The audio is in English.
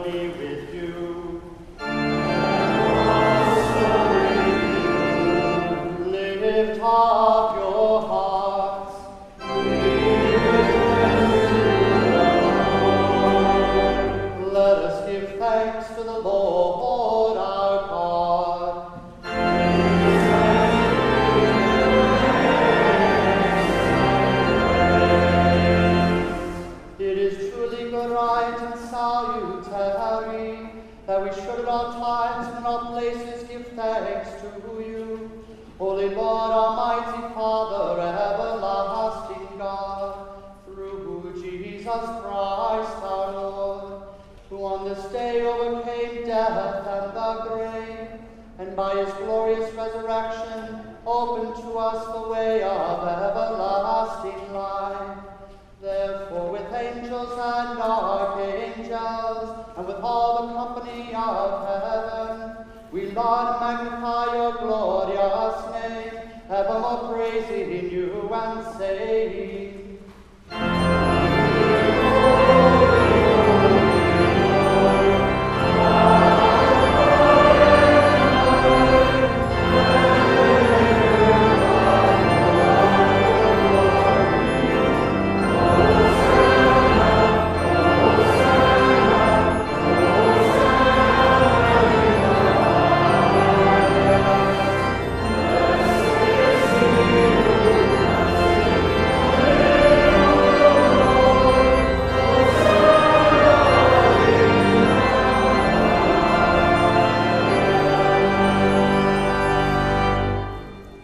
Lord be with you. Lift up your hearts. Let us give thanks to the Lord our God. It is truly good, right, and salutary that we should at all times and in all places give thanks to you, Holy Lord, Almighty Father, everlasting God, through Jesus Christ our Lord, who on this day overcame death and the grave, and by his glorious resurrection opened to us the way of everlasting life. Therefore, with angels and archangels, and with all the company of heaven, we laud and magnify your glorious name, evermore praising you and saying,